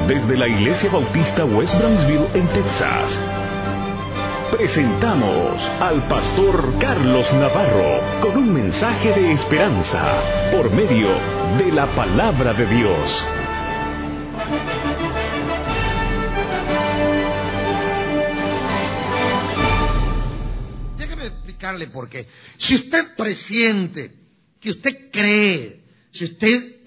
desde la Iglesia Bautista West Brownsville en Texas, presentamos al pastor Carlos Navarro con un mensaje de esperanza por medio de la palabra de Dios. Déjeme explicarle por qué. Si usted presiente, que usted cree, si usted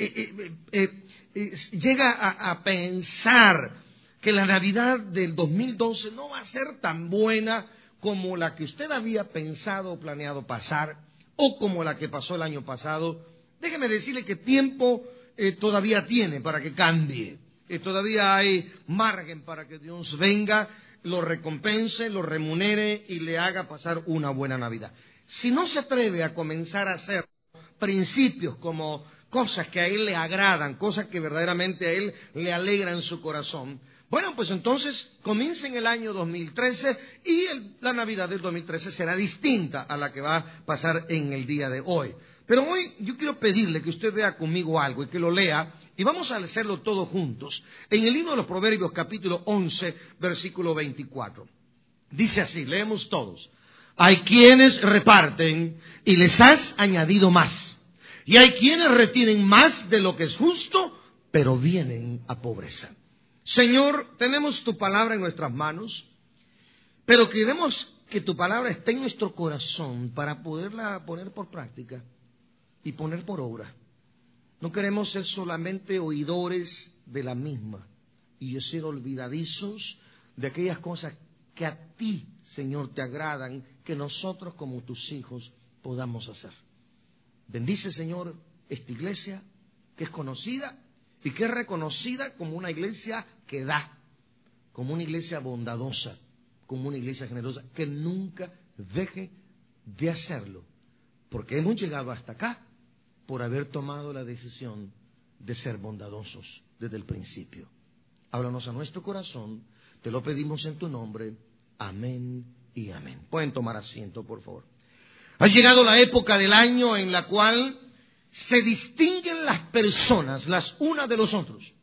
llega a pensar que la Navidad del 2012 no va a ser tan buena como la que usted había pensado o planeado pasar, o como la que pasó el año pasado, déjeme decirle que tiempo todavía tiene para que cambie. Todavía hay margen para que Dios venga, lo recompense, lo remunere y le haga pasar una buena Navidad. Si no se atreve a comenzar a hacer principios como cosas que a Él le agradan, cosas que verdaderamente a Él le alegran su corazón, bueno, pues entonces comiencen el año 2013 y la Navidad del 2013 será distinta a la que va a pasar en el día de hoy. Pero hoy yo quiero pedirle que usted vea conmigo algo y que lo lea, y vamos a hacerlo todos juntos. En el libro de los Proverbios, capítulo 11, versículo 24. Dice así, leemos todos. Hay quienes reparten y les has añadido más. Y hay quienes retienen más de lo que es justo, pero vienen a pobreza. Señor, tenemos tu palabra en nuestras manos, pero queremos que tu palabra esté en nuestro corazón para poderla poner por práctica y poner por obra. No queremos ser solamente oidores de la misma y ser olvidadizos de aquellas cosas que a ti, Señor, te agradan, que nosotros como tus hijos podamos hacer. Bendice, Señor, esta iglesia que es conocida y que es reconocida como una iglesia que da, como una iglesia bondadosa, como una iglesia generosa, que nunca deje de hacerlo, porque hemos llegado hasta acá por haber tomado la decisión de ser bondadosos desde el principio. Háblanos a nuestro corazón, te lo pedimos en tu nombre, amén y amén. Pueden tomar asiento, por favor. Ha llegado la época del año en la cual se distinguen las personas las unas de los otros.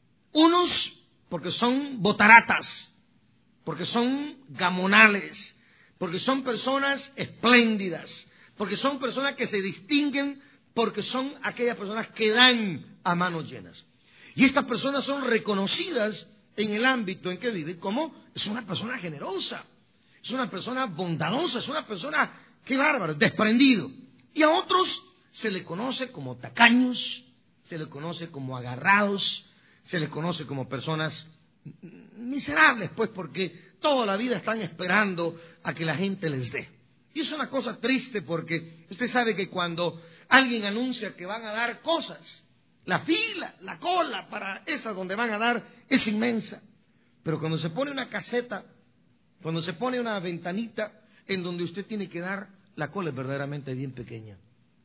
Unos porque son botaratas, porque son gamonales, porque son personas espléndidas, porque son personas que se distinguen porque son aquellas personas que dan a manos llenas. Y estas personas son reconocidas en el ámbito en que viven como es una persona generosa, es una persona bondadosa, es una persona, qué bárbaro, desprendido. Y a otros se le conoce como tacaños, se le conoce como agarrados, se les conoce como personas miserables, pues porque toda la vida están esperando a que la gente les dé. Y es una cosa triste porque usted sabe que cuando alguien anuncia que van a dar cosas, la fila, la cola para esas donde van a dar es inmensa. Pero cuando se pone una caseta, cuando se pone una ventanita en donde usted tiene que dar, la cola es verdaderamente bien pequeña.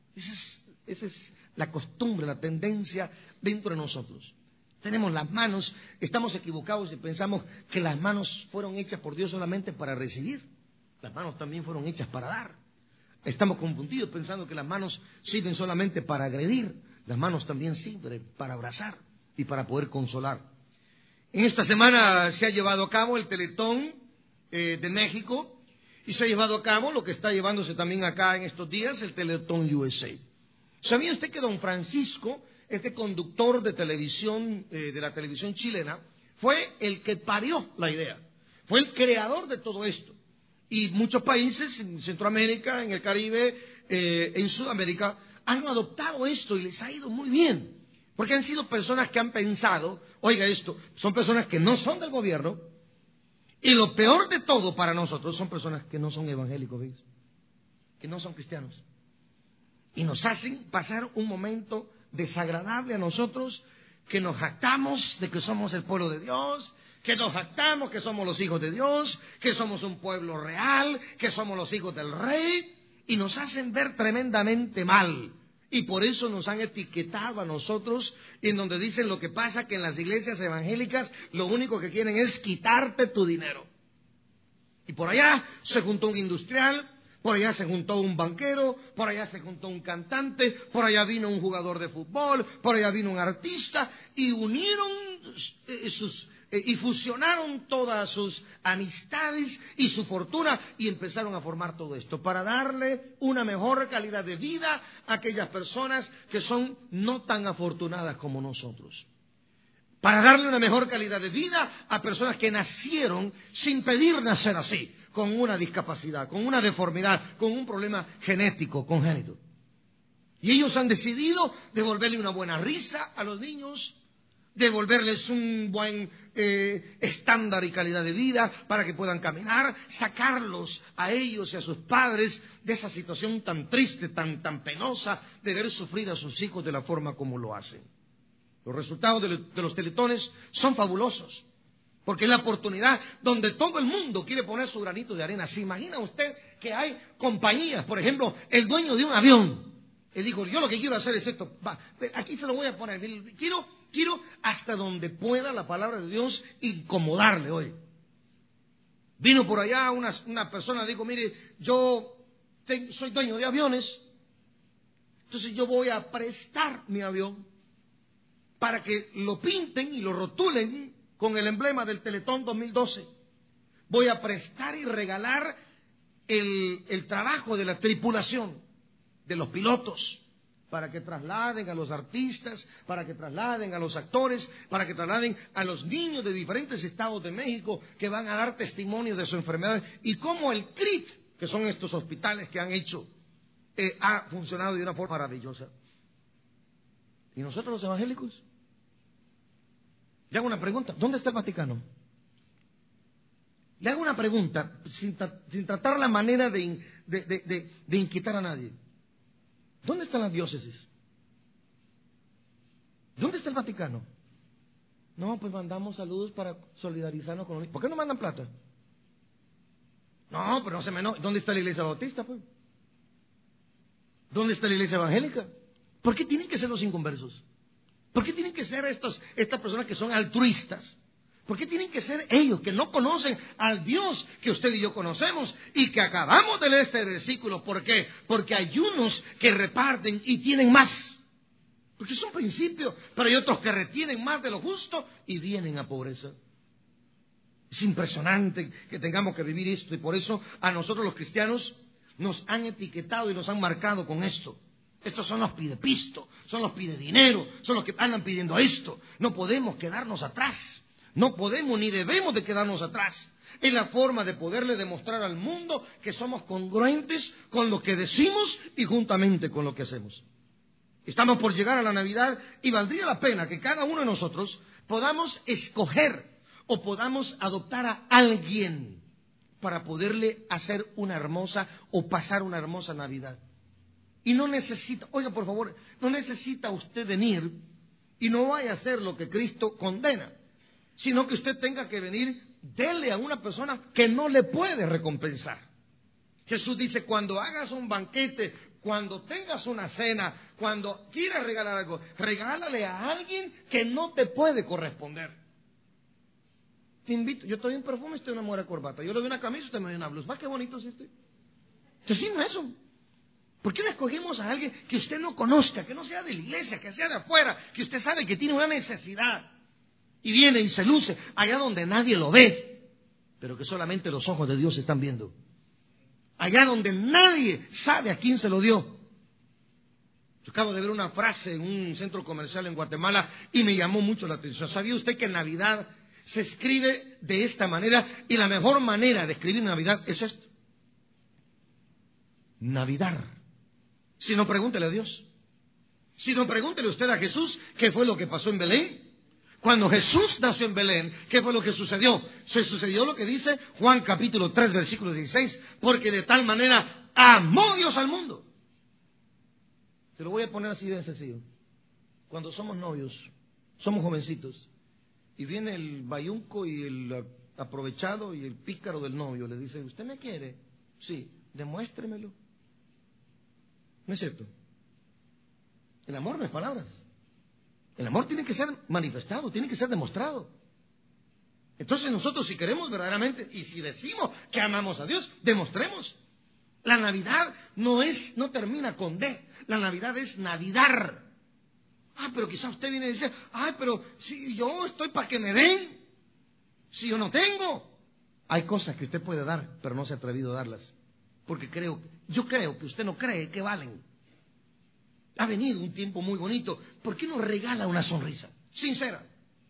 Esa es la costumbre, la tendencia dentro de nosotros. Tenemos las manos, estamos equivocados y pensamos que las manos fueron hechas por Dios solamente para recibir. Las manos también fueron hechas para dar. Estamos confundidos pensando que las manos sirven solamente para agredir. Las manos también sirven para abrazar y para poder consolar. En esta semana se ha llevado a cabo el Teletón de México y se ha llevado a cabo lo que está llevándose también acá en estos días, el Teletón USA. ¿Sabía usted que don Francisco, este conductor de televisión, de la televisión chilena, fue el que parió la idea? Fue el creador de todo esto. Y muchos países en Centroamérica, en el Caribe, en Sudamérica, han adoptado esto y les ha ido muy bien. Porque han sido personas que han pensado, oiga esto, son personas que no son del gobierno, y lo peor de todo para nosotros son personas que no son evangélicos, ¿veis? Que no son cristianos. Y nos hacen pasar un momento desagradable a nosotros, que nos jactamos de que somos el pueblo de Dios, que nos jactamos que somos los hijos de Dios, que somos un pueblo real, que somos los hijos del rey, y nos hacen ver tremendamente mal. Y por eso nos han etiquetado a nosotros, en donde dicen lo que pasa que en las iglesias evangélicas lo único que quieren es quitarte tu dinero. Y por allá se juntó un industrial, por allá se juntó un banquero, por allá se juntó un cantante, por allá vino un jugador de fútbol, por allá vino un artista, y unieron y fusionaron todas sus amistades y su fortuna y empezaron a formar todo esto para darle una mejor calidad de vida a aquellas personas que son no tan afortunadas como nosotros. Para darle una mejor calidad de vida a personas que nacieron sin pedir nacer así, con una discapacidad, con una deformidad, con un problema genético, congénito. Y ellos han decidido devolverle una buena risa a los niños, devolverles un buen estándar y calidad de vida para que puedan caminar, sacarlos a ellos y a sus padres de esa situación tan triste, tan penosa de ver sufrir a sus hijos de la forma como lo hacen. Los resultados de los teletones son fabulosos, porque es la oportunidad donde todo el mundo quiere poner su granito de arena. ¿Se imagina usted que hay compañías, por ejemplo, el dueño de un avión, él dijo, yo lo que quiero hacer es esto, aquí se lo voy a poner, quiero hasta donde pueda la palabra de Dios incomodarle hoy. Vino por allá una persona, dijo, mire, yo soy dueño de aviones, entonces yo voy a prestar mi avión para que lo pinten y lo rotulen con el emblema del Teletón 2012. Voy a prestar y regalar el trabajo de la tripulación, de los pilotos, para que trasladen a los artistas, para que trasladen a los actores, para que trasladen a los niños de diferentes estados de México que van a dar testimonio de su enfermedad y cómo el CRIT, que son estos hospitales que han hecho, ha funcionado de una forma maravillosa. ¿Y nosotros los evangélicos? Le hago una pregunta, ¿dónde está el Vaticano? Le hago una pregunta, sin tratar la manera de inquietar a nadie. ¿Dónde están las diócesis? ¿Dónde está el Vaticano? No, pues mandamos saludos para solidarizarnos con los... ¿Por qué no mandan plata? No, pero no se me... ¿Dónde está la iglesia bautista, pues? ¿Dónde está la iglesia evangélica? ¿Por qué tienen que ser los inconversos? ¿Por qué tienen que ser estas personas que son altruistas? ¿Por qué tienen que ser ellos que no conocen al Dios que usted y yo conocemos y que acabamos de leer este versículo? ¿Por qué? Porque hay unos que reparten y tienen más. Porque es un principio, pero hay otros que retienen más de lo justo y vienen a pobreza. Es impresionante que tengamos que vivir esto y por eso a nosotros los cristianos nos han etiquetado y nos han marcado con esto. Estos son los pidepisto, son los pide dinero, son los que andan pidiendo esto. No podemos quedarnos atrás. No podemos ni debemos de quedarnos atrás. Es la forma de poderle demostrar al mundo que somos congruentes con lo que decimos y juntamente con lo que hacemos. Estamos por llegar a la Navidad y valdría la pena que cada uno de nosotros podamos escoger o podamos adoptar a alguien para poderle hacer una hermosa o pasar una hermosa Navidad. Y no necesita, oiga por favor, no necesita usted venir y no vaya a hacer lo que Cristo condena, sino que usted tenga que venir, dele a una persona que no le puede recompensar. Jesús dice, cuando hagas un banquete, cuando tengas una cena, cuando quieras regalar algo, regálale a alguien que no te puede corresponder. Te invito, yo estoy en perfume, usted una mujer de corbata, yo le doy una camisa, usted me da una blusa. ¿Va qué bonito es este? Decimos eso. ¿Por qué no escogemos a alguien que usted no conozca, que no sea de la iglesia, que sea de afuera, que usted sabe que tiene una necesidad? Y viene y se luce allá donde nadie lo ve, pero que solamente los ojos de Dios están viendo. Allá donde nadie sabe a quién se lo dio. Yo acabo de ver una frase en un centro comercial en Guatemala y me llamó mucho la atención. ¿Sabía usted que en Navidad se escribe de esta manera? Y la mejor manera de escribir Navidad es esto. Navidad. Si no, pregúntele a Dios. Si no, pregúntele usted a Jesús qué fue lo que pasó en Belén. Cuando Jesús nació en Belén, ¿qué fue lo que sucedió? Se sucedió lo que dice Juan capítulo 3, versículo 16, porque de tal manera amó Dios al mundo. Se lo voy a poner así de sencillo. Cuando somos novios, somos jovencitos, y viene el bayunco y el aprovechado y el pícaro del novio, le dice, ¿usted me quiere? Sí, demuéstremelo. ¿No es cierto? El amor no es palabras. El amor tiene que ser manifestado, tiene que ser demostrado. Entonces nosotros si queremos verdaderamente, y si decimos que amamos a Dios, demostremos. La Navidad no termina con D. La Navidad es navidar. Pero quizás usted viene y dice, pero si yo estoy para que me den, si yo no tengo. Hay cosas que usted puede dar, pero no se ha atrevido a darlas. Porque yo creo que usted no cree que valen. Ha venido un tiempo muy bonito. ¿Por qué no regala una sonrisa sincera?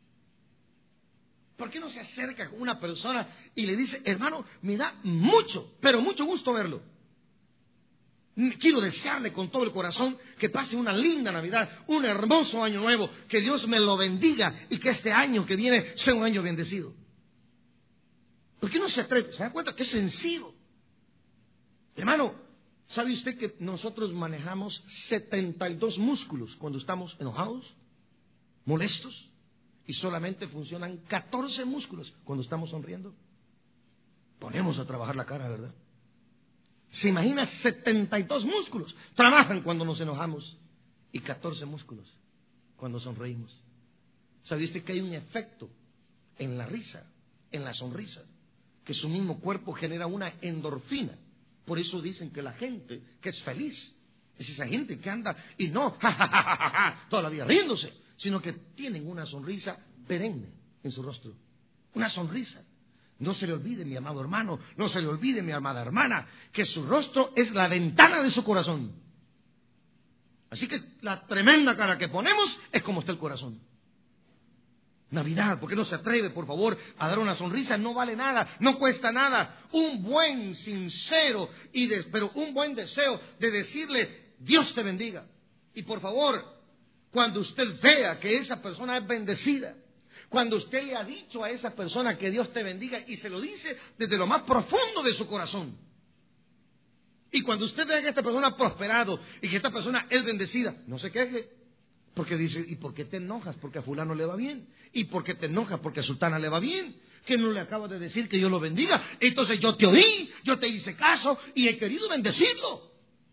¿Por qué no se acerca con una persona y le dice, hermano, me da mucho, pero mucho gusto verlo? Quiero desearle con todo el corazón que pase una linda Navidad, un hermoso año nuevo, que Dios me lo bendiga y que este año que viene sea un año bendecido. ¿Por qué no se atreve? ¿Se da cuenta que es sencillo? Hermano, ¿sabe usted que nosotros manejamos 72 músculos cuando estamos enojados, molestos? Y solamente funcionan 14 músculos cuando estamos sonriendo. Ponemos a trabajar la cara, ¿verdad? Se imagina 72 músculos trabajan cuando nos enojamos y 14 músculos cuando sonreímos. ¿Sabe usted que hay un efecto en la risa, en la sonrisa, que su mismo cuerpo genera una endorfina? Por eso dicen que la gente que es feliz es esa gente que anda y no toda la vida riéndose, sino que tienen una sonrisa perenne en su rostro. Una sonrisa. No se le olvide, mi amado hermano, no se le olvide, mi amada hermana, que su rostro es la ventana de su corazón. Así que la tremenda cara que ponemos es como está el corazón. Navidad, ¿por qué no se atreve, por favor, a dar una sonrisa? No vale nada, no cuesta nada. Un buen, sincero, pero un buen deseo de decirle, Dios te bendiga. Y por favor, cuando usted vea que esa persona es bendecida, cuando usted le ha dicho a esa persona que Dios te bendiga y se lo dice desde lo más profundo de su corazón, y cuando usted vea que esta persona ha prosperado y que esta persona es bendecida, no se queje, porque dice, ¿y por qué te enojas? Porque a fulano le va bien. ¿Y por qué te enojas? Porque a sultana le va bien. Que no le acaba de decir que yo lo bendiga. Entonces yo te oí, yo te hice caso y he querido bendecirlo.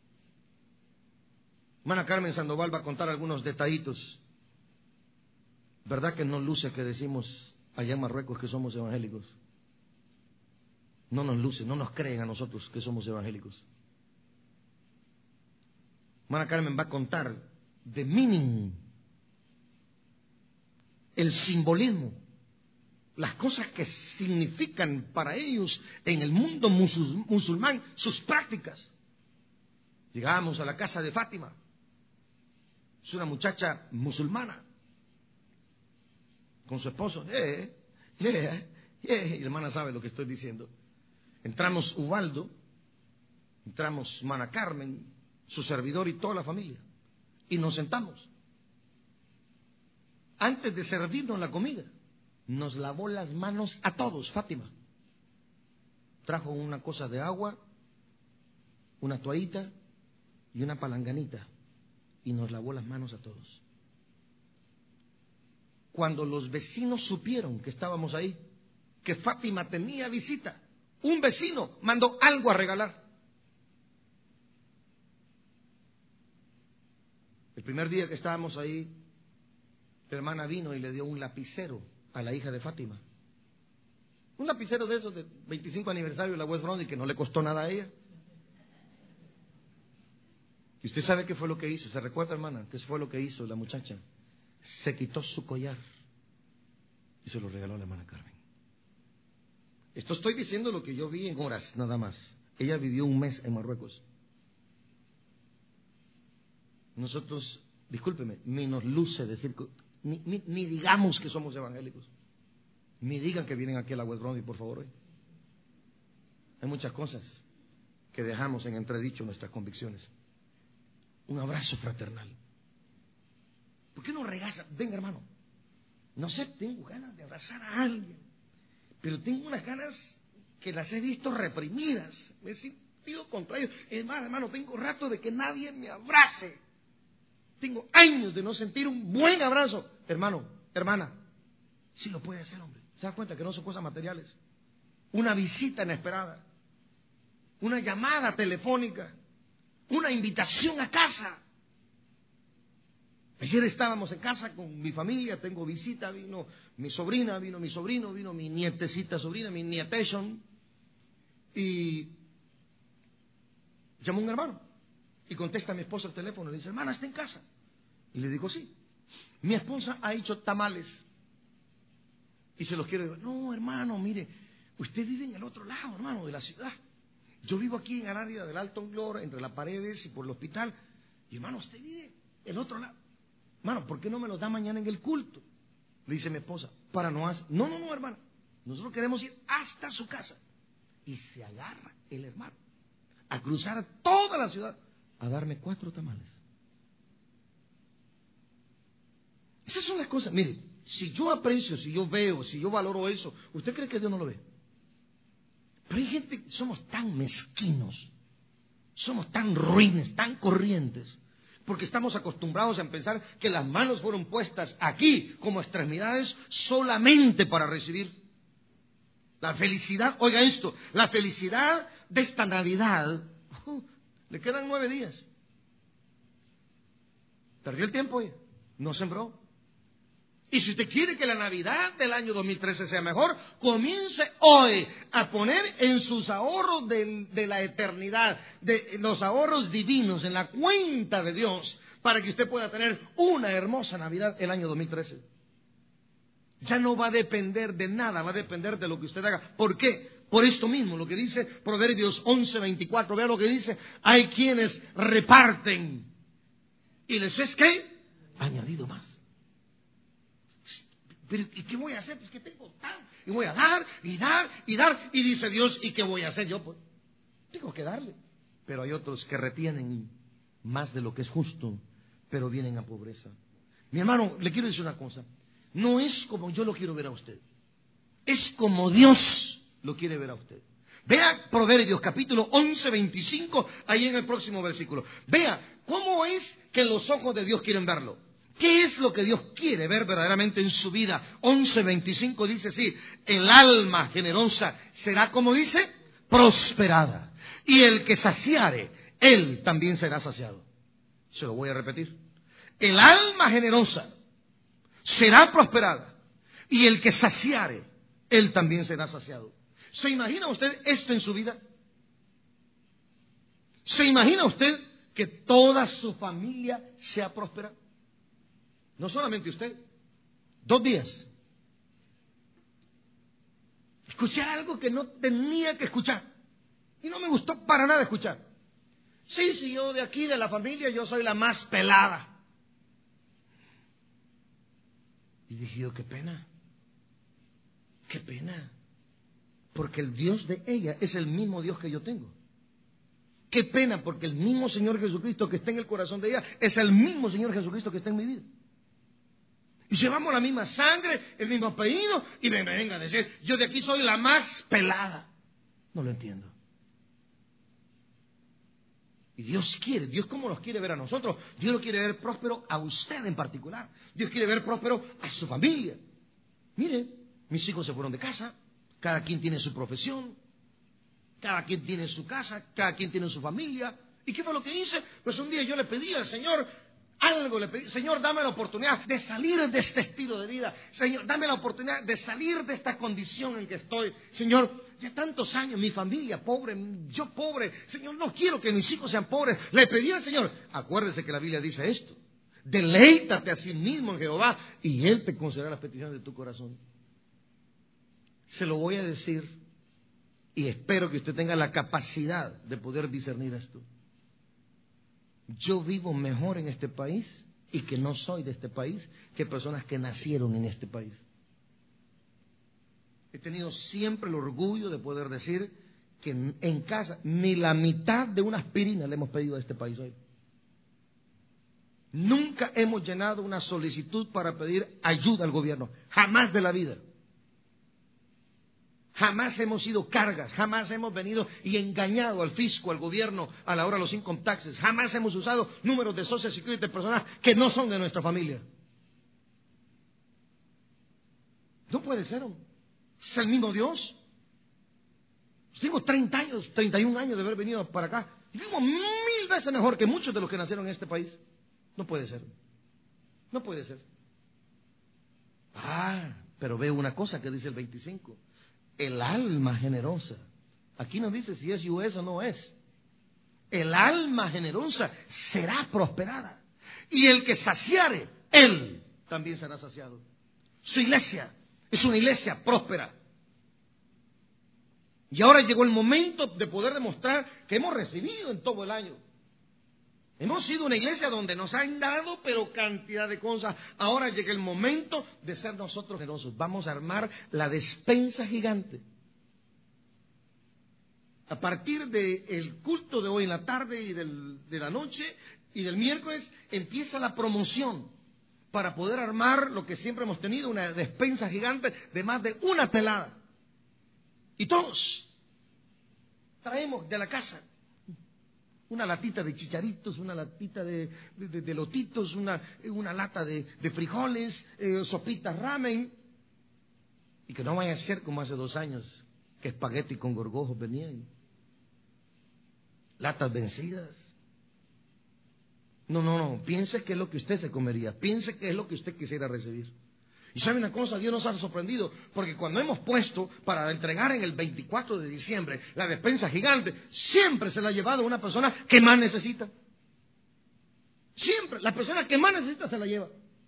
Hermana Carmen Sandoval va a contar algunos detallitos. ¿Verdad que no luce que decimos allá en Marruecos que somos evangélicos? No nos luce, no nos creen a nosotros que somos evangélicos. Hermana Carmen va a contar the meaning, el simbolismo, las cosas que significan para ellos en el mundo musulmán, sus prácticas. Llegamos a la casa de Fátima, es una muchacha musulmana, con su esposo, y la hermana sabe lo que estoy diciendo. Entramos Ubaldo, entramos hermana Carmen, su servidor y toda la familia, y nos sentamos. Antes de servirnos la comida, nos lavó las manos a todos, Fátima. Trajo una cosa de agua, una toallita y una palanganita, y nos lavó las manos a todos. Cuando los vecinos supieron que estábamos ahí, que Fátima tenía visita, un vecino mandó algo a regalar. El primer día que estábamos ahí, la hermana vino y le dio un lapicero a la hija de Fátima. Un lapicero de esos de 25 aniversario de la West Bromwich que no le costó nada a ella. ¿Y usted sabe qué fue lo que hizo? ¿Se recuerda, hermana? ¿Qué fue lo que hizo la muchacha? Se quitó su collar y se lo regaló a la hermana Carmen. Esto estoy diciendo lo que yo vi en horas nada más. Ella vivió un mes en Marruecos. Nosotros, discúlpeme, ni nos luce decir, ni digamos que somos evangélicos. Ni digan que vienen aquí a la West Bromwich, por favor, hoy. Hay muchas cosas que dejamos en entredicho nuestras convicciones. Un abrazo fraternal. ¿Por qué no regaza? Venga, hermano. No sé, tengo ganas de abrazar a alguien, pero tengo unas ganas que las he visto reprimidas. Me he sentido contrario. Es más, hermano, tengo rato de que nadie me abrace. Tengo años de no sentir un buen abrazo. Hermano, hermana, sí lo puede hacer, hombre. ¿Se da cuenta que no son cosas materiales? Una visita inesperada, una llamada telefónica, una invitación a casa. Ayer estábamos en casa con mi familia, tengo visita, vino mi sobrina, vino mi sobrino, vino mi nietecita sobrina, mi nietation. Y Llama un hermano y contesta a mi esposa el teléfono. Le dice, hermana, ¿está en casa? Y le digo, sí. Mi esposa ha hecho tamales y se los quiero. Digo, no, hermano, mire, usted vive en el otro lado, hermano, de la ciudad. Yo vivo aquí en el área del Alto Glor, entre las paredes y por el hospital. Y hermano, usted vive en el otro lado. Hermano, ¿por qué no me los da mañana en el culto? Le dice mi esposa, para no hacer. No, hermano. Nosotros queremos ir hasta su casa. Y se agarra el hermano a cruzar toda la ciudad a darme 4 tamales. Esas son las cosas. Mire, si yo aprecio, si yo veo, si yo valoro eso, ¿usted cree que Dios no lo ve? Pero hay gente, somos tan mezquinos, somos tan ruines, tan corrientes, porque estamos acostumbrados a pensar que las manos fueron puestas aquí como extremidades solamente para recibir. La felicidad, oiga esto, la felicidad de esta Navidad, le quedan 9 días. Perdió el tiempo, no sembró. Y si usted quiere que la Navidad del año 2013 sea mejor, comience hoy a poner en sus ahorros de la eternidad, de los ahorros divinos, en la cuenta de Dios, para que usted pueda tener una hermosa Navidad el año 2013. Ya no va a depender de nada, va a depender de lo que usted haga. ¿Por qué? Por esto mismo, lo que dice Proverbios 11:24. Vea lo que dice. Hay quienes reparten y les es ¿qué? Añadido más. Pero, ¿y qué voy a hacer? Pues que tengo tan, y voy a dar, y dar, y dar, y dice Dios, ¿y qué voy a hacer yo? Pues tengo que darle. Pero hay otros que retienen más de lo que es justo, pero vienen a pobreza. Mi hermano, le quiero decir una cosa, no es como yo lo quiero ver a usted, es como Dios lo quiere ver a usted. Vea Proverbios capítulo 11:25, ahí en el próximo versículo. Vea cómo es que los ojos de Dios quieren verlo. ¿Qué es lo que Dios quiere ver verdaderamente en su vida? 11:25 dice así, el alma generosa será, como dice, prosperada. Y el que saciare, él también será saciado. Se lo voy a repetir. El alma generosa será prosperada. Y el que saciare, él también será saciado. ¿Se imagina usted esto en su vida? ¿Se imagina usted que toda su familia sea próspera? No solamente usted. 2 días. Escuché algo que no tenía que escuchar. Y no me gustó para nada escuchar. Sí, yo de aquí, de la familia, yo soy la más pelada. Y dije yo, qué pena. Qué pena. Porque el Dios de ella es el mismo Dios que yo tengo. Qué pena, porque el mismo Señor Jesucristo que está en el corazón de ella es el mismo Señor Jesucristo que está en mi vida. Y llevamos la misma sangre, el mismo apellido, y me vengan a decir, yo de aquí soy la más pelada. No lo entiendo. Y Dios quiere, Dios cómo nos quiere ver a nosotros. Dios lo quiere ver próspero a usted en particular. Dios quiere ver próspero a su familia. Mire, mis hijos se fueron de casa, cada quien tiene su profesión, cada quien tiene su casa, cada quien tiene su familia. ¿Y qué fue lo que hice? Pues un día yo le pedí al Señor, algo le pedí, Señor, dame la oportunidad de salir de este estilo de vida. Señor, dame la oportunidad de salir de esta condición en que estoy. Señor, ya tantos años, mi familia pobre, yo pobre. Señor, no quiero que mis hijos sean pobres. Le pedí al Señor, acuérdese que la Biblia dice esto. Deleítate a sí mismo en Jehová y Él te concederá las peticiones de tu corazón. Se lo voy a decir y espero que usted tenga la capacidad de poder discernir esto. Yo vivo mejor en este país y que no soy de este país que personas que nacieron en este país. He tenido siempre el orgullo de poder decir que en casa ni la mitad de una aspirina le hemos pedido a este país hoy. Nunca hemos llenado una solicitud para pedir ayuda al gobierno, jamás de la vida. Jamás hemos sido cargas, jamás hemos venido y engañado al fisco, al gobierno, a la hora de los income taxes. Jamás hemos usado números de Social Security de personas que no son de nuestra familia. No puede ser, hombre. Es el mismo Dios. Tengo 30 años, 31 años de haber venido para acá. Y vivo 1000 veces mejor que muchos de los que nacieron en este país. No puede ser. No puede ser. Pero veo una cosa que dice el 25. El alma generosa. Aquí no dice si es US o no es. el alma generosa será prosperada. Y el que saciare, él también será saciado. Su iglesia es una iglesia próspera. Y ahora llegó el momento de poder demostrar que hemos recibido en todo el año. Hemos sido una iglesia donde nos han dado, pero cantidad de cosas. Ahora llega el momento de ser nosotros generosos. Vamos a armar la despensa gigante. A partir del culto de hoy en la tarde y de la noche y del miércoles empieza la promoción para poder armar lo que siempre hemos tenido, una despensa gigante de más de una tonelada. Y todos traemos de la casa una latita de chicharitos, una latita de lotitos, una lata de frijoles, sopitas ramen. Y que no vaya a ser como hace 2 años, que espagueti con gorgojos venían. Latas vencidas. No, piense que es lo que usted se comería, piense que es lo que usted quisiera recibir. Y sabe una cosa, Dios nos ha sorprendido, porque cuando hemos puesto para entregar en el 24 de diciembre la despensa gigante, siempre se la ha llevado una persona que más necesita. Siempre, la persona que más necesita se la lleva.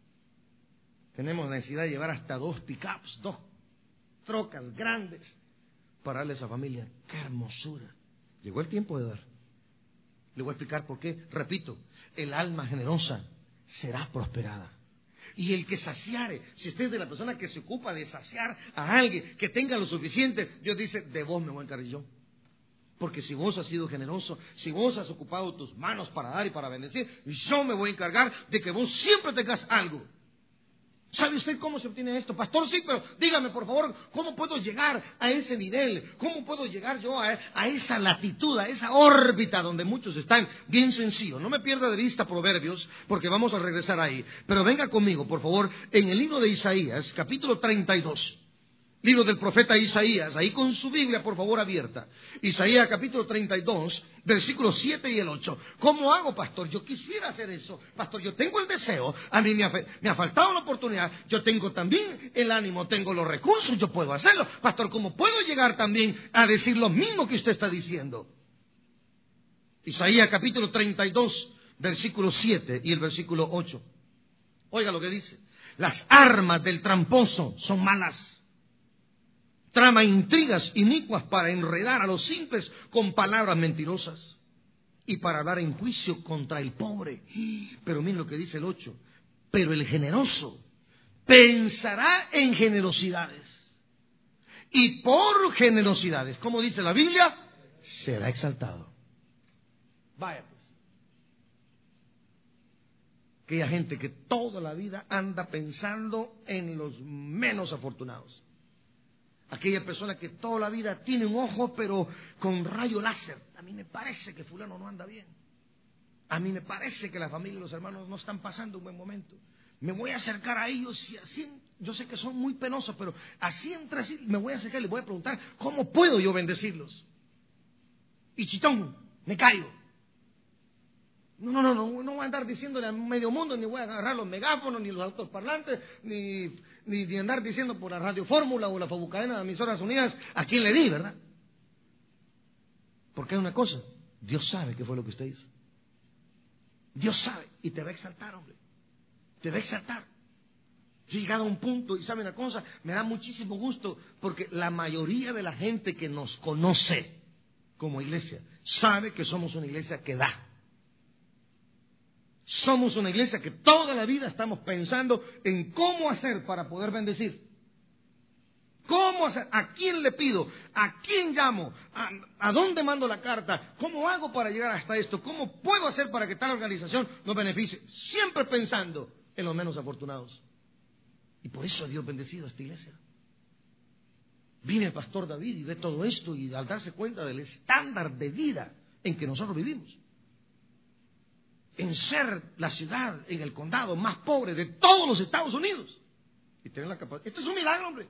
Tenemos necesidad de llevar hasta 2 pick-ups, 2 trocas grandes para darle a esa familia. ¡Qué hermosura! Llegó el tiempo de dar. Le voy a explicar por qué. Repito, el alma generosa será prosperada. Y el que saciare, si usted es de la persona que se ocupa de saciar a alguien, que tenga lo suficiente, Dios dice, de vos me voy a encargar yo. Porque si vos has sido generoso, si vos has ocupado tus manos para dar y para bendecir, yo me voy a encargar de que vos siempre tengas algo. ¿Sabe usted cómo se obtiene esto? Pastor, sí, pero dígame por favor, ¿cómo puedo llegar a ese nivel? ¿Cómo puedo llegar yo a esa latitud, a esa órbita donde muchos están? Bien sencillo, no me pierda de vista Proverbios, porque vamos a regresar ahí. Pero venga conmigo, por favor, en el libro de Isaías, capítulo 32. Libro del profeta Isaías, ahí con su Biblia, por favor, abierta. Isaías, capítulo 32, versículos 7 y el 8. ¿Cómo hago, pastor? Yo quisiera hacer eso. Pastor, yo tengo el deseo. A mí me ha faltado la oportunidad. Yo tengo también el ánimo, tengo los recursos, yo puedo hacerlo. Pastor, ¿cómo puedo llegar también a decir lo mismo que usted está diciendo? Isaías, capítulo 32, versículo 7 y el versículo 8. Oiga lo que dice. Las armas del tramposo son malas. Trama intrigas inicuas para enredar a los simples con palabras mentirosas y para hablar en juicio contra el pobre. Pero miren lo que dice el 8. Pero el generoso pensará en generosidades y por generosidades, como dice la Biblia, será exaltado. Vaya pues. Aquella gente que toda la vida anda pensando en los menos afortunados. Aquella persona que toda la vida tiene un ojo pero con rayo láser. A mí me parece que fulano no anda bien. A mí me parece que la familia y los hermanos no están pasando un buen momento. Me voy a acercar a ellos y así, yo sé que son muy penosos, pero así entre sí me voy a acercar y les voy a preguntar ¿cómo puedo yo bendecirlos? Y chitón, me caigo. No voy a andar diciéndole a medio mundo, ni voy a agarrar los megáfonos, ni los altoparlantes, ni andar diciendo por la Radio Fórmula o la Fabucadena de Emisoras Unidas a quién le di, ¿verdad? Porque hay una cosa, Dios sabe qué fue lo que usted hizo. Dios sabe y te va a exaltar, hombre. Te va a exaltar. Yo he llegado a un punto y sabe una cosa, me da muchísimo gusto porque la mayoría de la gente que nos conoce como iglesia sabe que somos una iglesia que da. Somos una iglesia que toda la vida estamos pensando en cómo hacer para poder bendecir. ¿Cómo hacer? ¿A quién le pido? ¿A quién llamo? ¿A dónde mando la carta? ¿Cómo hago para llegar hasta esto? ¿Cómo puedo hacer para que tal organización nos beneficie? Siempre pensando en los menos afortunados. Y por eso Dios ha bendecido a esta iglesia. Viene el pastor David y ve todo esto y al darse cuenta del estándar de vida en que nosotros vivimos, en ser la ciudad, en el condado más pobre de todos los Estados Unidos. Y tener la capacidad. Esto es un milagro, hombre.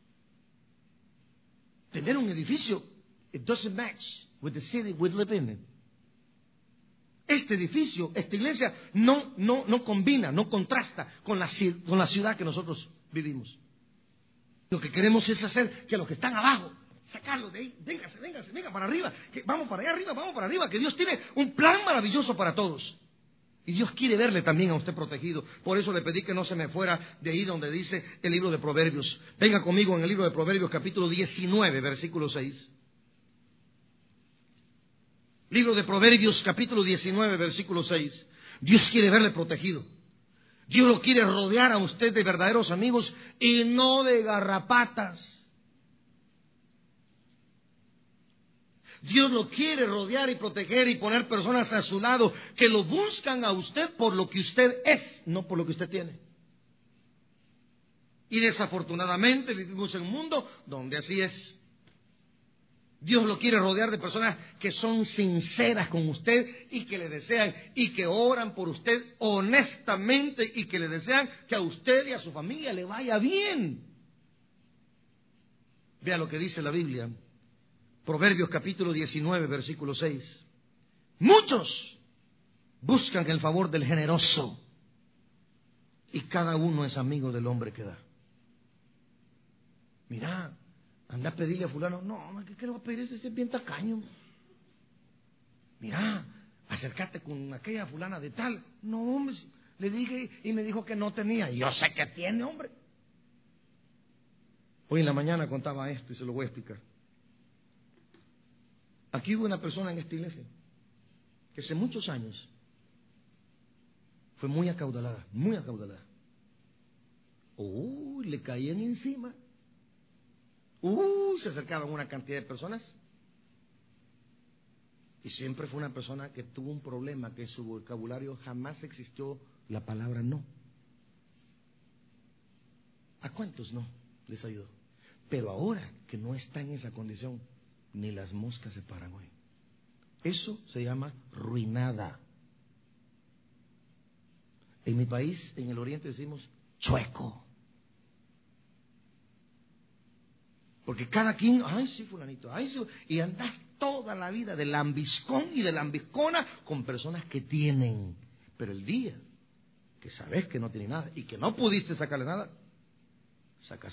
Tener un edificio, it doesn't match with the city we live in. Este edificio, esta iglesia, no combina, no contrasta con la ciudad que nosotros vivimos. Lo que queremos es hacer que los que están abajo sacarlo de ahí, venga para arriba, que vamos para allá arriba, que Dios tiene un plan maravilloso para todos. Y Dios quiere verle también a usted protegido. Por eso le pedí que no se me fuera de ahí donde dice el libro de Proverbios. Venga conmigo en el libro de Proverbios, capítulo 19, versículo 6. Libro de Proverbios, capítulo 19, versículo 6. Dios quiere verle protegido. Dios lo quiere rodear a usted de verdaderos amigos y no de garrapatas. Dios lo quiere rodear y proteger y poner personas a su lado que lo buscan a usted por lo que usted es, no por lo que usted tiene. Y desafortunadamente vivimos en un mundo donde así es. Dios lo quiere rodear de personas que son sinceras con usted y que le desean y que oran por usted honestamente y que le desean que a usted y a su familia le vaya bien. Vea lo que dice la Biblia. Proverbios capítulo 19, versículo 6. Muchos buscan el favor del generoso y cada uno es amigo del hombre que da. Mira, anda a pedirle a fulano, no, ¿qué le va a pedir? Ese es bien tacaño. Mira, acércate con aquella fulana de tal. No, hombre, le dije y me dijo que no tenía. Yo sé que tiene, hombre. Hoy en la mañana contaba esto y se lo voy a explicar. Aquí hubo una persona en esta iglesia que hace muchos años fue muy acaudalada, muy acaudalada. Le caían encima. Se acercaban una cantidad de personas. Y siempre fue una persona que tuvo un problema, que en su vocabulario jamás existió la palabra no. ¿A cuántos no les ayudó? Pero ahora que no está en esa condición, ni las moscas se paran hoy. Eso se llama ruinada. En mi país, en el oriente, decimos chueco. Porque cada quien, ay sí fulanito, ay sí, y andas toda la vida de lambiscón y de lambiscona con personas que tienen. Pero el día que sabes que no tiene nada y que no pudiste sacarle nada, saca.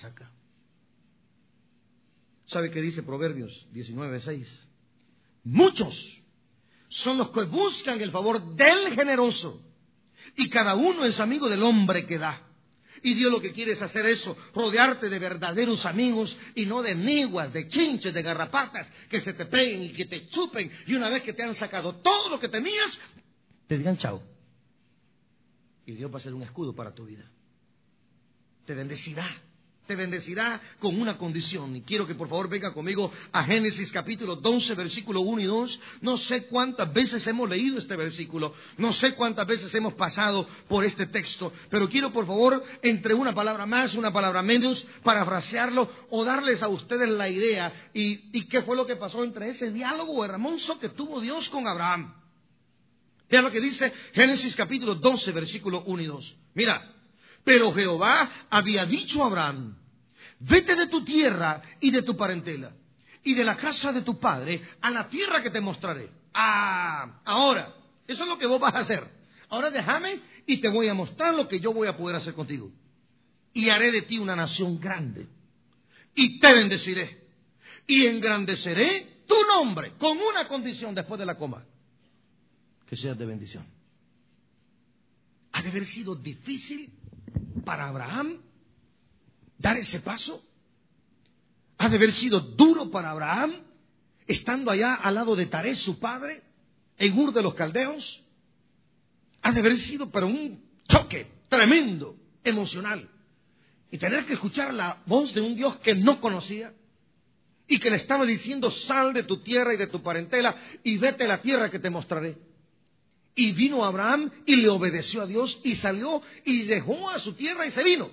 ¿Sabe qué dice Proverbios 19:6? Muchos son los que buscan el favor del generoso y cada uno es amigo del hombre que da. Y Dios lo que quiere es hacer eso, rodearte de verdaderos amigos y no de niguas, de chinches, de garrapatas que se te peguen y que te chupen y una vez que te han sacado todo lo que tenías, te digan chao. Y Dios va a ser un escudo para tu vida. Te bendecirá con una condición. Y quiero que por favor venga conmigo a Génesis capítulo 12, versículo 1 y 2. No sé cuántas veces hemos leído este versículo, no sé cuántas veces hemos pasado por este texto, pero quiero por favor, entre una palabra más, una palabra menos, parafrasearlo o darles a ustedes la idea y qué fue lo que pasó entre ese diálogo hermoso que tuvo Dios con Abraham. Vean lo que dice Génesis capítulo 12, versículo 1 y 2. Mira, pero Jehová había dicho a Abraham: vete de tu tierra y de tu parentela y de la casa de tu padre a la tierra que te mostraré. Ahora, eso es lo que vos vas a hacer. Ahora déjame y te voy a mostrar lo que yo voy a poder hacer contigo. Y haré de ti una nación grande y te bendeciré y engrandeceré tu nombre con una condición después de la coma: que seas de bendición. Ha de haber sido difícil para Abraham dar ese paso. Ha de haber sido duro para Abraham, estando allá al lado de Taré, su padre, en Ur de los Caldeos. Ha de haber sido pero un choque tremendo, emocional. Y tener que escuchar la voz de un Dios que no conocía y que le estaba diciendo: sal de tu tierra y de tu parentela y vete a la tierra que te mostraré. Y vino Abraham y le obedeció a Dios y salió y dejó a su tierra y se vino.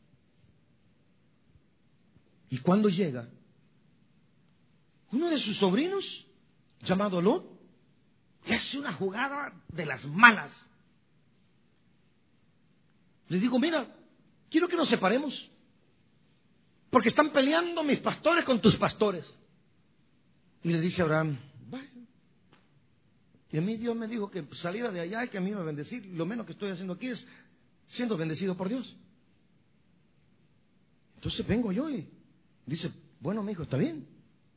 Y cuando llega, uno de sus sobrinos, llamado Lot, le hace una jugada de las malas. Le digo: mira, quiero que nos separemos, porque están peleando mis pastores con tus pastores. Y le dice a Abraham: bueno. Y a mí Dios me dijo que saliera de allá y que a mí me iba a bendecir. Lo menos que estoy haciendo aquí es siendo bendecido por Dios. Entonces vengo yo y dice: bueno, mi hijo, está bien.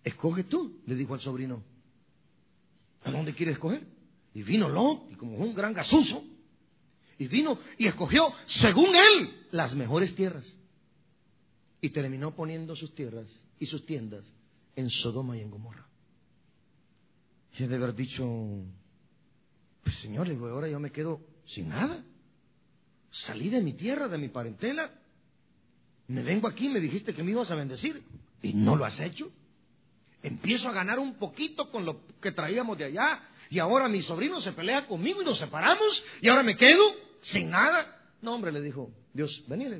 escoge tú, le dijo al sobrino. ¿A dónde quieres escoger? Y vino Lot, y como un gran gasuso, y vino y escogió, según él, las mejores tierras. Y terminó poniendo sus tierras y sus tiendas en Sodoma y en Gomorra. Y él debe haber dicho, pues Señor, le digo, ahora yo me quedo sin nada. Salí de mi tierra, de mi parentela. Me vengo aquí, me dijiste que me ibas a bendecir y no lo has hecho. Empiezo a ganar un poquito con lo que traíamos de allá y ahora mi sobrino se pelea conmigo y nos separamos y ahora me quedo sin nada. No, hombre, le dijo Dios, venile.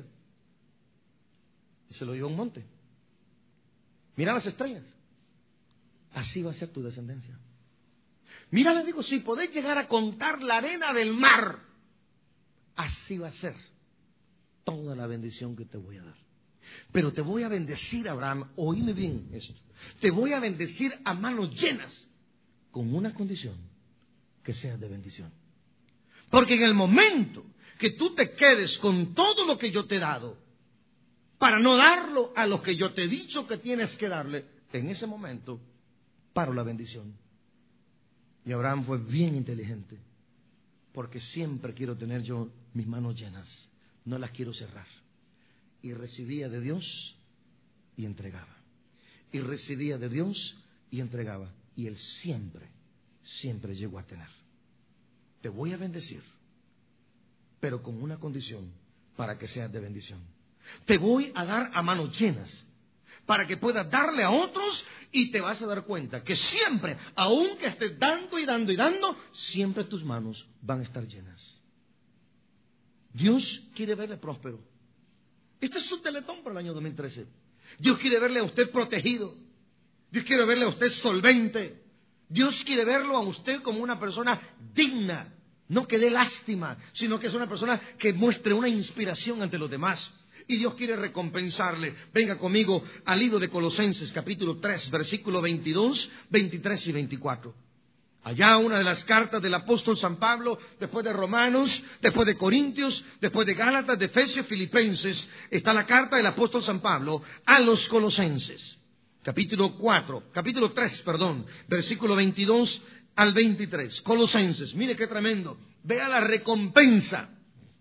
Y se lo llevó a un monte. Mira las estrellas. Así va a ser tu descendencia. Mira, le digo, si podés llegar a contar la arena del mar, así va a ser toda la bendición que te voy a dar. Pero te voy a bendecir, Abraham, oíme bien esto. Te voy a bendecir a manos llenas, con una condición, que seas de bendición. Porque en el momento que tú te quedes con todo lo que yo te he dado, para no darlo a los que yo te he dicho que tienes que darle, en ese momento paro la bendición. Y Abraham fue bien inteligente, porque siempre quiero tener yo mis manos llenas, no las quiero cerrar. Y recibía de Dios y entregaba. Y recibía de Dios y entregaba. Y él siempre, siempre llegó a tener. Te voy a bendecir, pero con una condición, para que seas de bendición. Te voy a dar a manos llenas, para que puedas darle a otros, y te vas a dar cuenta que siempre, aunque estés dando y dando y dando, siempre tus manos van a estar llenas. Dios quiere verle próspero. Este es su teletón para el año 2013. Dios quiere verle a usted protegido. Dios quiere verle a usted solvente. Dios quiere verlo a usted como una persona digna. No que dé lástima, sino que es una persona que muestre una inspiración ante los demás. Y Dios quiere recompensarle. Venga conmigo al libro de Colosenses, capítulo 3, versículo 22, 23 y 24. Allá una de las cartas del apóstol San Pablo, después de Romanos, después de Corintios, después de Gálatas, de Efesios, Filipenses, está la carta del apóstol San Pablo a los Colosenses. Capítulo 3, versículo 22 al 23. Colosenses, mire qué tremendo. Vea la recompensa.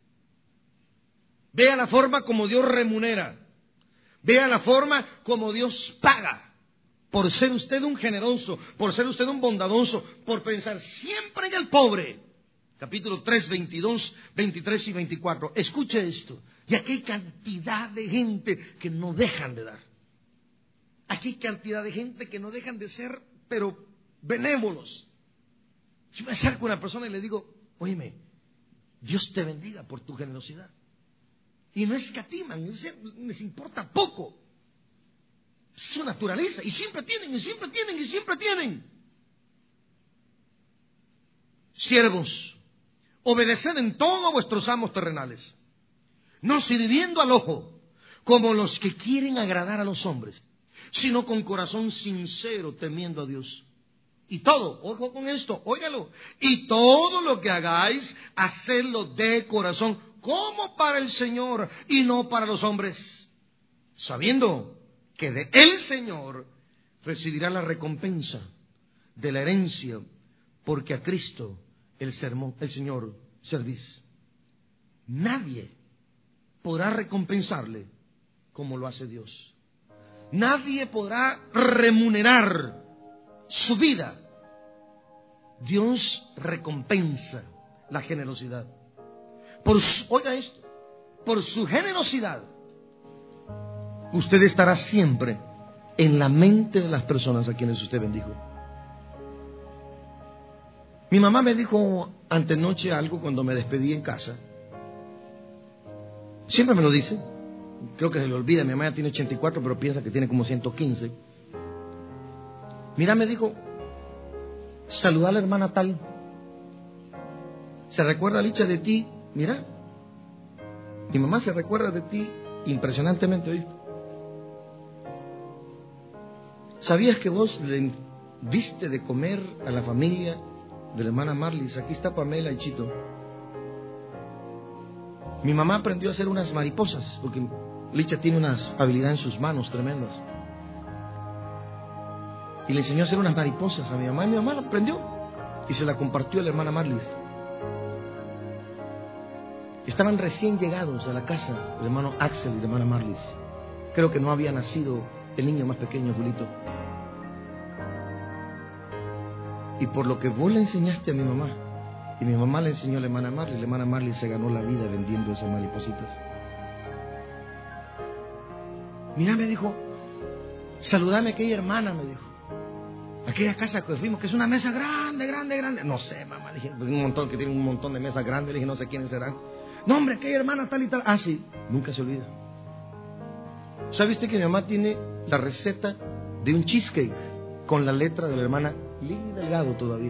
Vea la forma como Dios remunera. Vea la forma como Dios paga. Por ser usted un generoso, por ser usted un bondadoso, por pensar siempre en el pobre. Capítulo 3, 22, 23 y 24. Escuche esto. Y aquí hay cantidad de gente que no dejan de dar. Aquí hay cantidad de gente que no dejan de ser, pero benévolos. Yo me acerco a una persona y le digo, óyeme, Dios te bendiga por tu generosidad. Y no escatiman, les importa poco. Es su naturaleza. Y siempre tienen, y siempre tienen, y siempre tienen. Siervos, obedeced en todo a vuestros amos terrenales, no sirviendo al ojo, como los que quieren agradar a los hombres, sino con corazón sincero, temiendo a Dios. Y todo, ojo con esto, óigalo, y todo lo que hagáis, hacedlo de corazón, como para el Señor y no para los hombres, sabiendo que de el Señor recibirá la recompensa de la herencia, porque a Cristo el Señor servís. Nadie podrá recompensarle como lo hace Dios. Nadie podrá remunerar su vida. Dios recompensa la generosidad. Oiga esto, por su generosidad, usted estará siempre en la mente de las personas a quienes usted bendijo. Mi mamá me dijo antenoche algo cuando me despedí en casa. Siempre me lo dice. Creo que se le olvida. Mi mamá ya tiene 84, pero piensa que tiene como 115. Mira, me dijo, saluda a la hermana tal. ¿Se recuerda, Licha, de ti? Mira, mi mamá se recuerda de ti impresionantemente, ¿oíste? ¿Sabías que vos le diste de comer a la familia de la hermana Marlis? Aquí está Pamela y Chito. Mi mamá aprendió a hacer unas mariposas, porque Licha tiene unas habilidades en sus manos tremendas. Y le enseñó a hacer unas mariposas a mi mamá. Y mi mamá la aprendió y se la compartió a la hermana Marlis. Estaban recién llegados a la casa el hermano Axel y la hermana Marlis. Creo que no había nacido el niño más pequeño, Julito. Y por lo que vos le enseñaste a mi mamá, y mi mamá le enseñó a la hermana Marlis se ganó la vida vendiendo esas maripositas. Mira, me dijo, saludame a aquella hermana, me dijo. Aquella casa que fuimos, que es una mesa grande. No sé, mamá, le dije, que tiene un montón de mesas grandes, le dije, no sé quiénes serán. No, hombre, aquella hermana tal y tal. Ah, sí, nunca se olvida. ¿Sabe usted que mi mamá tiene la receta de un cheesecake con la letra de la hermana Lili Delgado todavía?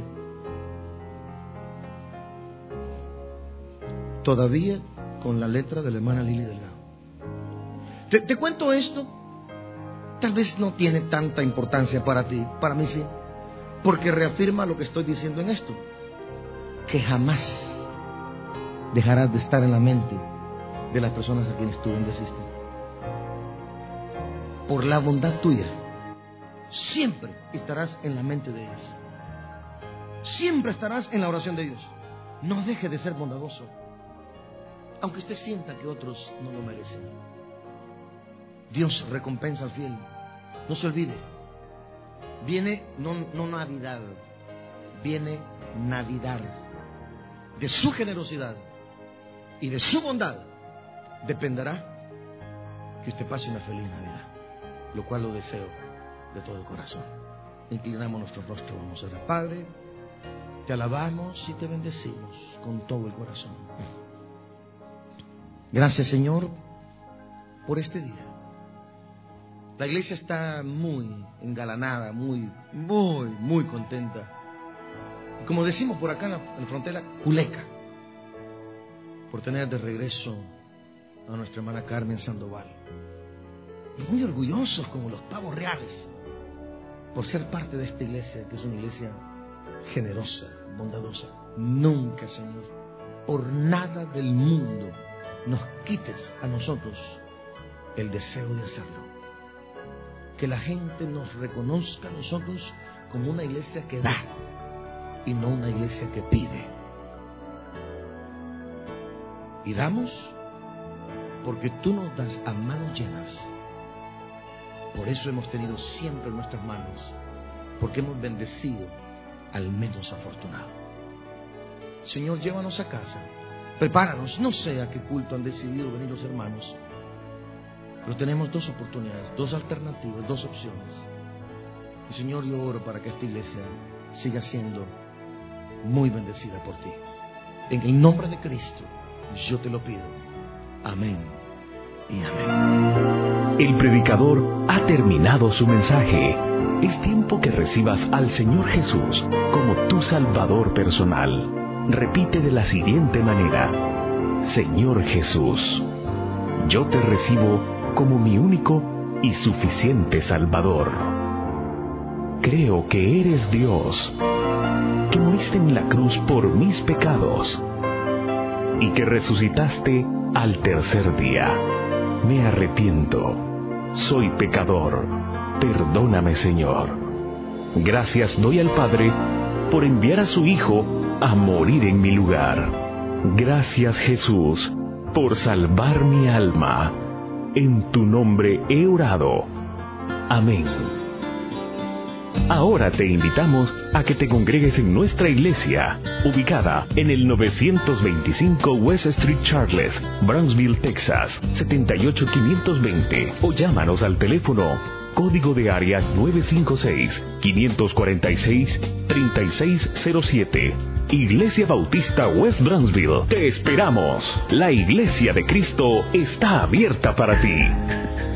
Todavía con la letra de la hermana Lili Delgado. Te cuento esto. Tal vez no tiene tanta importancia para ti, para mí sí, porque reafirma lo que estoy diciendo en esto, que jamás dejarás de estar en la mente de las personas a quienes tú bendeciste. Por la bondad tuya, siempre estarás en la mente de ellos. Siempre estarás en la oración de ellos. No deje de ser bondadoso, aunque usted sienta que otros no lo merecen. Dios recompensa al fiel. No se olvide. Viene no Navidad, viene Navidad. De su generosidad y de su bondad dependerá que usted pase una feliz Navidad, lo cual lo deseo de todo el corazón. Inclinamos nuestro rostro, vamos a orar. Padre, te alabamos y te bendecimos con todo el corazón. Gracias, Señor, por este día. La iglesia está muy engalanada, muy contenta. Como decimos por acá en la frontera, culeca, por tener de regreso a nuestra hermana Carmen Sandoval. Y muy orgullosos como los pavos reales por ser parte de esta iglesia, que es una iglesia generosa, bondadosa. Nunca, Señor, por nada del mundo nos quites a nosotros el deseo de hacerlo. Que la gente nos reconozca a nosotros como una iglesia que da y no una iglesia que pide. Y damos porque tú nos das a manos llenas. Por eso hemos tenido siempre en nuestras manos, porque hemos bendecido al menos afortunado. Señor, llévanos a casa, prepáranos. No sé a qué culto han decidido venir los hermanos, pero tenemos dos oportunidades, dos alternativas, dos opciones. Y Señor, yo oro para que esta iglesia siga siendo muy bendecida por ti. En el nombre de Cristo, yo te lo pido. Amén y amén. El predicador ha terminado su mensaje. Es tiempo que recibas al Señor Jesús como tu Salvador personal. Repite de la siguiente manera: Señor Jesús, yo te recibo como mi único y suficiente Salvador. Creo que eres Dios, que moriste en la cruz por mis pecados y que resucitaste al tercer día. Me arrepiento, soy pecador, perdóname, Señor. Gracias doy al Padre por enviar a su Hijo a morir en mi lugar. Gracias, Jesús, por salvar mi alma. En tu nombre he orado. Amén. Ahora te invitamos a que te congregues en nuestra iglesia, ubicada en el 925 West Street Charles, Brownsville, Texas, 78520, o llámanos al teléfono código de área 956-546-3607. Iglesia Bautista West Brownsville. Te esperamos. La Iglesia de Cristo está abierta para ti.